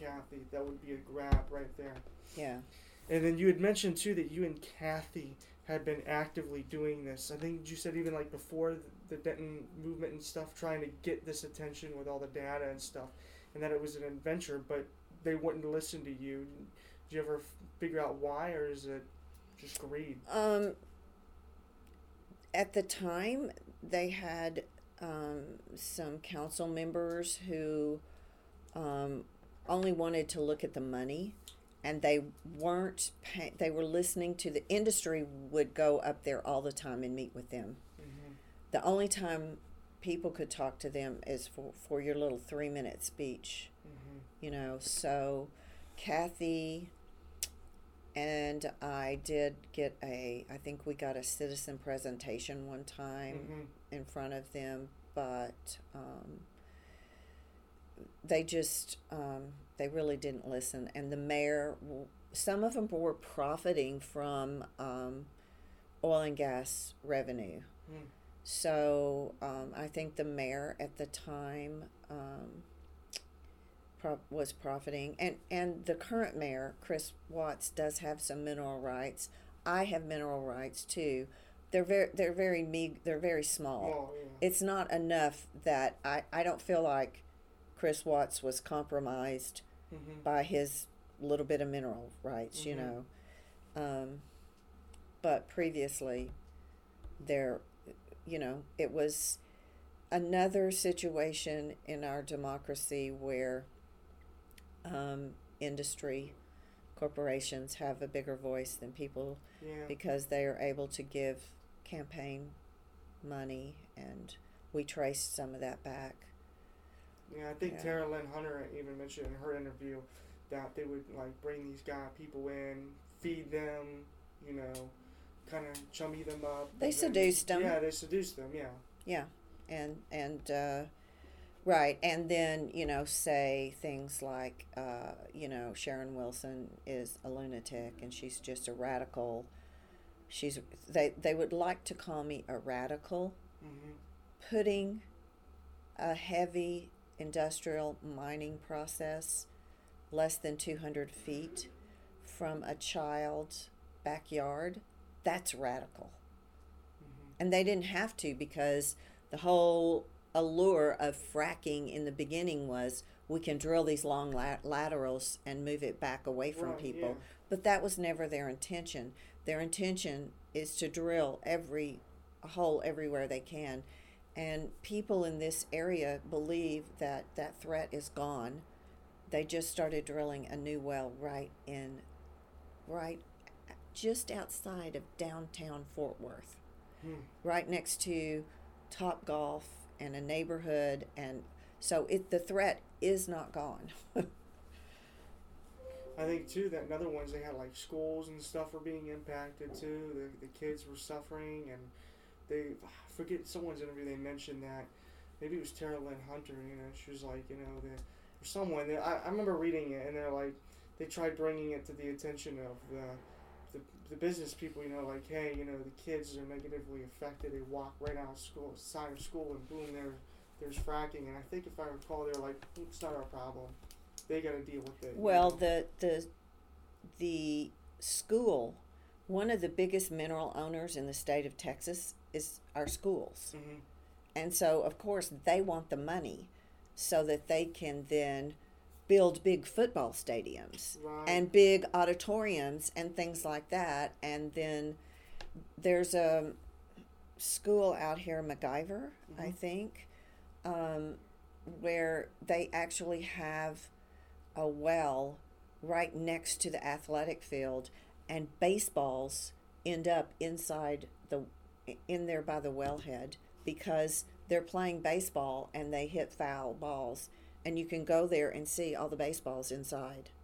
Kathy. That would be a grab right there. Yeah. And then you had mentioned too that you and Kathy had been actively doing this. I think you said even like before the Denton movement and stuff, trying to get this attention with all the data and stuff, and that it was an adventure, but they wouldn't listen to you. Did you ever figure out why, or is it just greed? At the time, they had some council members who only wanted to look at the money, and they weren't. They were listening to the industry. Would go up there all the time and meet with them. Mm-hmm. The only time people could talk to them is for your little 3-minute speech. Mm-hmm. So Kathy and I did get I think we got a citizen presentation one time in front of them, but they just, they really didn't listen. And the mayor, some of them were profiting from oil and gas revenue. Mm. So I think the mayor at the time was profiting, and the current mayor, Chris Watts, does have some mineral rights. I have mineral rights too. They're very small. Oh, yeah. It's not enough that I don't feel like Chris Watts was compromised by his little bit of mineral rights, but previously there, it was another situation in our democracy where industry corporations have a bigger voice than people, because they are able to give campaign money, and we traced some of that back. Yeah, I think Tara Lynn Hunter even mentioned in her interview that they would bring these people in, feed them, kind of chummy them up. They seduced them. Yeah, they seduced them. Yeah. Yeah, and right, and then say things like Sharon Wilson is a lunatic and she's just a radical. They would like to call me a radical, putting a heavy industrial mining process less than 200 feet from a child's backyard. That's radical. And they didn't have to, because the whole allure of fracking in the beginning was we can drill these long laterals and move it back away from people. Yeah. But that was never their intention. Their intention is to drill every hole everywhere they can. And people in this area believe that that threat is gone. They just started drilling a new well right just outside of downtown Fort Worth, right next to Top Golf and a neighborhood, and so the threat is not gone. I think too that in other ones they had schools and stuff were being impacted too. The kids were suffering, and I forget someone's interview, they mentioned that maybe it was Tara Lynn Hunter. She was or someone. I remember reading it, and they tried bringing it to the attention of the business people. Hey, the kids are negatively affected. They walk right out of school, side of school, and boom, there's fracking. And I think if I recall, they're it's not our problem. They got to deal with it. Well, the school, one of the biggest mineral owners in the state of Texas is our schools. And so, of course, they want the money so that they can then build big football stadiums and big auditoriums and things like that. And then there's a school out here, MacGyver, I think, where they actually have a well right next to the athletic field, and baseballs end up in there by the wellhead, because they're playing baseball and they hit foul balls, and you can go there and see all the baseballs inside.